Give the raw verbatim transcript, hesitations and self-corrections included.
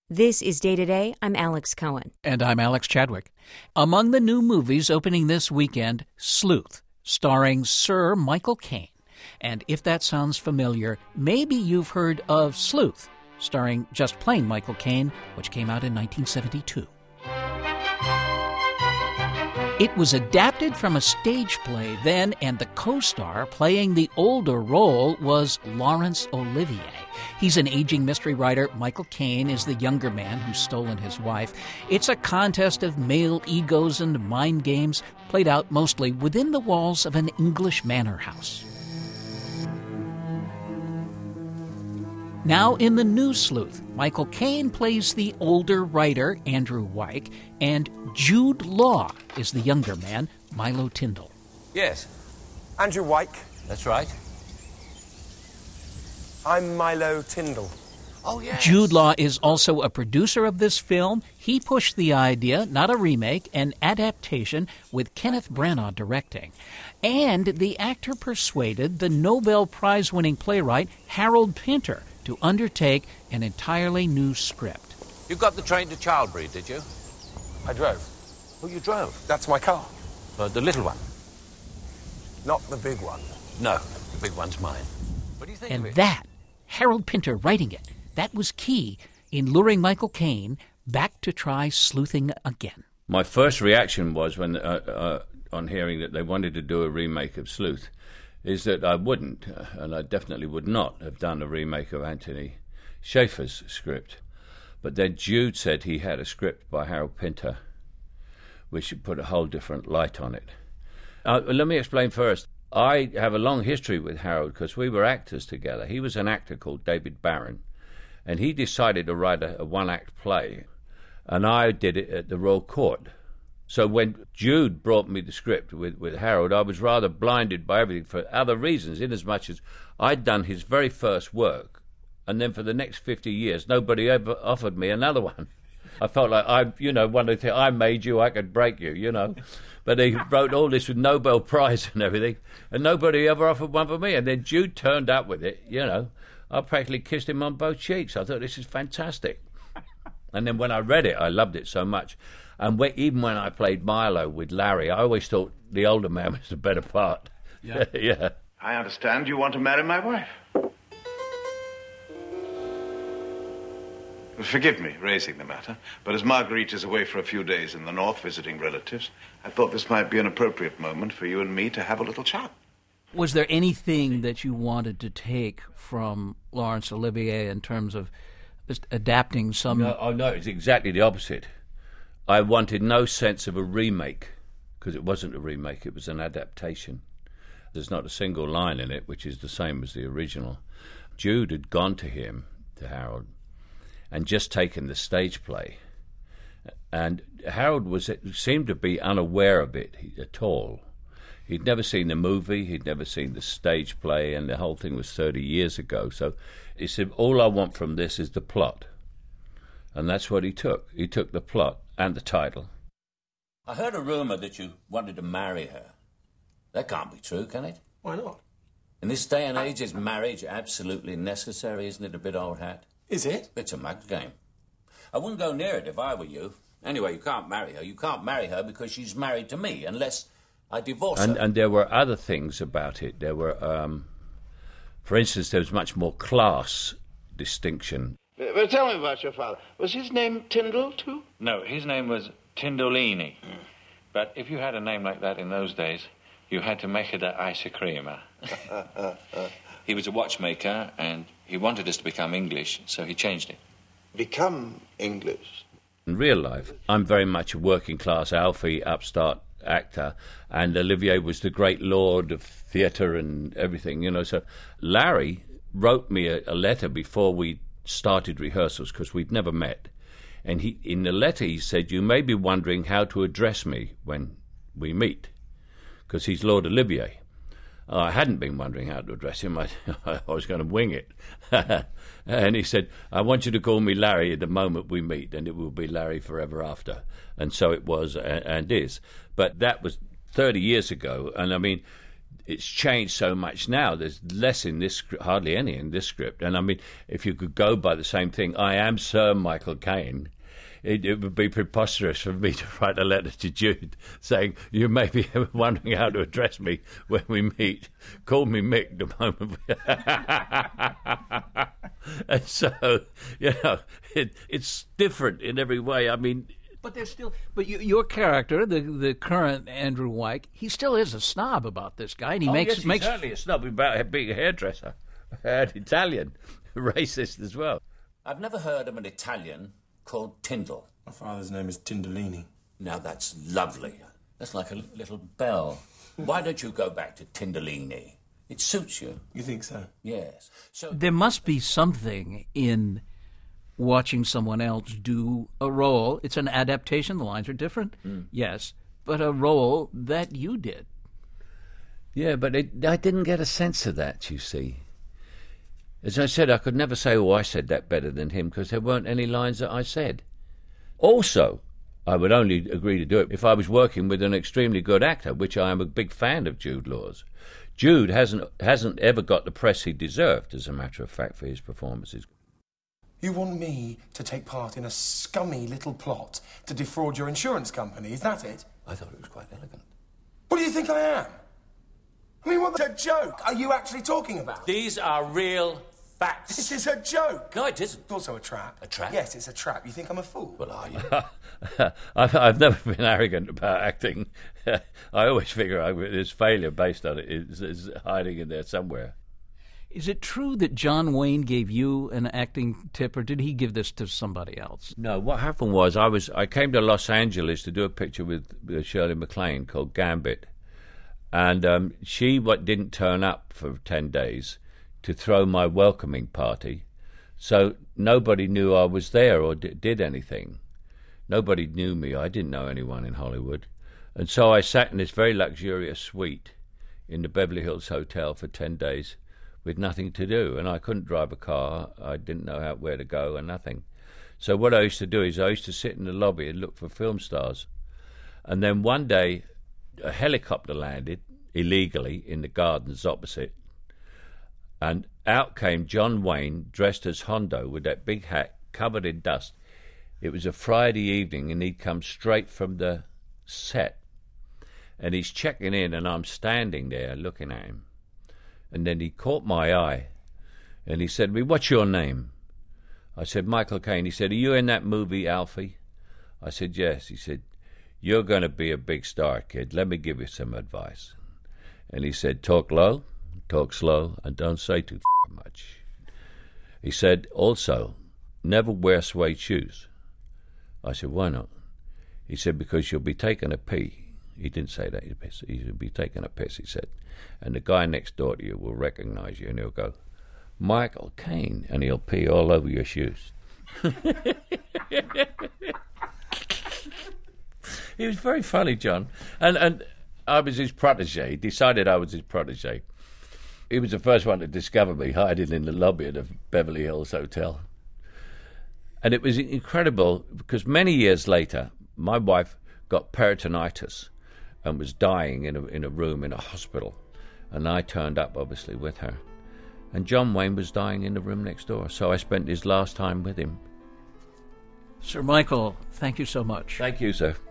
This is Day to Day. I'm Alex Cohen. And I'm Alex Chadwick. Among the new movies opening this weekend, Sleuth, starring Sir Michael Caine. And if that sounds familiar, maybe you've heard of Sleuth, starring just plain Michael Caine, which came out in nineteen seventy-two. It was adapted from a stage play then, and the co-star playing the older role was Laurence Olivier. He's an aging mystery writer. Michael Caine is the younger man who's stolen his wife. It's a contest of male egos and mind games, played out mostly within the walls of an English manor house. Now in the new Sleuth, Michael Caine plays the older writer, Andrew Wyke, and Jude Law is the younger man, Milo Tyndall. Yes. Andrew Wyke. That's right. I'm Milo Tyndall. Oh, yes. Jude Law is also a producer of this film. He pushed the idea, not a remake, an adaptation with Kenneth Branagh directing. And the actor persuaded the Nobel Prize-winning playwright Harold Pinter to undertake an entirely new script. You got the train to Childbury, did you? I drove. Oh, you drove? That's my car. Uh, the little one? Not the big one. No, the big one's mine. What do you think And of it? that, Harold Pinter writing it, that was key in luring Michael Caine back to try sleuthing again. My first reaction was, when uh, uh, on hearing that they wanted to do a remake of Sleuth, is that I wouldn't, uh, and I definitely would not have done a remake of Anthony Schaeffer's script. But then Jude said he had a script by Harold Pinter, which put a whole different light on it. Uh, let me explain first. I have a long history with Harold because we were actors together. He was an actor called David Barron, and he decided to write a, a one-act play, and I did it at the Royal Court. So when Jude brought me the script with, with Harold, I was rather blinded by everything for other reasons, inasmuch as I'd done his very first work, and then for the next fifty years, nobody ever offered me another one. I felt like, I, you know, one of the things, I made you, I could break you, you know. But he wrote all this with Nobel Prize and everything, and nobody ever offered one for me. And then Jude turned up with it, you know. I practically kissed him on both cheeks. I thought, this is fantastic. And then when I read it, I loved it so much. And when, even when I played Milo with Larry, I always thought the older man was the better part. Yeah. Yeah. I understand you want to marry my wife. Forgive me raising the matter, but as Marguerite is away for a few days in the north visiting relatives, I thought this might be an appropriate moment for you and me to have a little chat. Was there anything that you wanted to take from Laurence Olivier in terms of just adapting some... No, oh, no, it's exactly the opposite. I wanted no sense of a remake, because it wasn't a remake, it was an adaptation. There's not a single line in it which is the same as the original. Jude had gone to him, to Harold, and just taken the stage play. And Harold was seemed to be unaware of it at all. He'd never seen the movie, he'd never seen the stage play, and the whole thing was thirty years ago. So he said, all I want from this is the plot. And that's what he took. He took the plot and the title. I heard a rumour that you wanted to marry her. That can't be true, can it? Why not? In this day and age, is marriage absolutely necessary? Isn't it a bit old hat? Is it? It's a mug's game. I wouldn't go near it if I were you. Anyway, you can't marry her. You can't marry her because she's married to me, unless I divorce and, her. And there were other things about it. There were, um, for instance, there was much more class distinction. Well, tell me about your father. Was his name Tyndall, too? No, his name was Tindolini. Mm. But if you had a name like that in those days, you had to make it an ice creamer. He was a watchmaker, and he wanted us to become English, so he changed it. Become English? In real life, I'm very much a working-class Alfie upstart actor, and Olivier was the great lord of theatre and everything, you know. So Larry wrote me a, a letter before we started rehearsals, because we'd never met. And he, in the letter he said, you may be wondering how to address me when we meet, because he's Lord Olivier. Uh, I hadn't been wondering how to address him. I, I was going to wing it. And he said, I want you to call me Larry at the moment we meet, and it will be Larry forever after. And so it was and, and is. But that was thirty years ago. And, I mean, it's changed so much now. There's less in this script, hardly any in this script. And I mean, if you could go by the same thing, I am Sir Michael Caine, it, it would be preposterous for me to write a letter to Jude saying, you may be wondering how to address me when we meet. Call me Mick the moment we... And so, you know, it, it's different in every way. I mean... But there's still, but you, your character, the the current Andrew Wyke, he still is a snob about this guy, and he oh, makes yes, he's makes certainly a snob about being a hairdresser, and Italian, racist as well. I've never heard of an Italian called Tyndall. My father's name is Tindolini. Now that's lovely. That's like a little bell. Why don't you go back to Tindolini? It suits you. You think so? Yes. So there must be something in watching someone else do a role. It's an adaptation. The lines are different, mm. yes, but a role that you did. Yeah, but it, I didn't get a sense of that, you see. As I said, I could never say, oh, I said that better than him, because there weren't any lines that I said. Also, I would only agree to do it if I was working with an extremely good actor, which I am a big fan of Jude Law's. Jude hasn't hasn't ever got the press he deserved, as a matter of fact, for his performances. You want me to take part in a scummy little plot to defraud your insurance company, is that it? I thought it was quite elegant. What do you think I am? I mean, what's a joke are you actually talking about? These are real facts. This is a joke. No, it isn't. It's also a trap. A trap? Yes, it's a trap. You think I'm a fool? Well, are you? I've, I've never been arrogant about acting. I always figure I, there's failure based on it is, is hiding in there somewhere. Is it true that John Wayne gave you an acting tip, or did he give this to somebody else? No, what happened was I was I came to Los Angeles to do a picture with, with Shirley MacLaine called Gambit, and um, she what didn't turn up for ten days to throw my welcoming party, so nobody knew I was there or d- did anything. Nobody knew me. I didn't know anyone in Hollywood, and so I sat in this very luxurious suite in the Beverly Hills Hotel for ten days. With nothing to do, and I couldn't drive a car. I didn't know how, where to go and nothing. So what I used to do is I used to sit in the lobby and look for film stars. And then one day, a helicopter landed illegally in the gardens opposite, and out came John Wayne dressed as Hondo with that big hat covered in dust. It was a Friday evening, and he'd come straight from the set, and he's checking in, and I'm standing there looking at him. And then he caught my eye, and he said to me, "What's your name?" I said, "Michael Caine." He said, "Are you in that movie, Alfie?" I said, "Yes." He said, "You're going to be a big star, kid. Let me give you some advice." And he said, "Talk low, talk slow, and don't say too much." He said, "Also, never wear suede shoes." I said, "Why not?" He said, "Because you'll be taking a pee." He didn't say that. He'll be taking a piss, he said. And the guy next door to you will recognize you, and he'll go, "Michael Caine," and he'll pee all over your shoes. He was very funny, John. And and I was his protege. He decided I was his protege. He was the first one to discover me hiding in the lobby of the Beverly Hills Hotel. And it was incredible, because many years later, my wife got peritonitis and was dying in a in a room in a hospital, and I turned up obviously with her, and John Wayne was dying in the room next door, so I spent his last time with him. Sir Michael, thank you so much. Thank you, sir.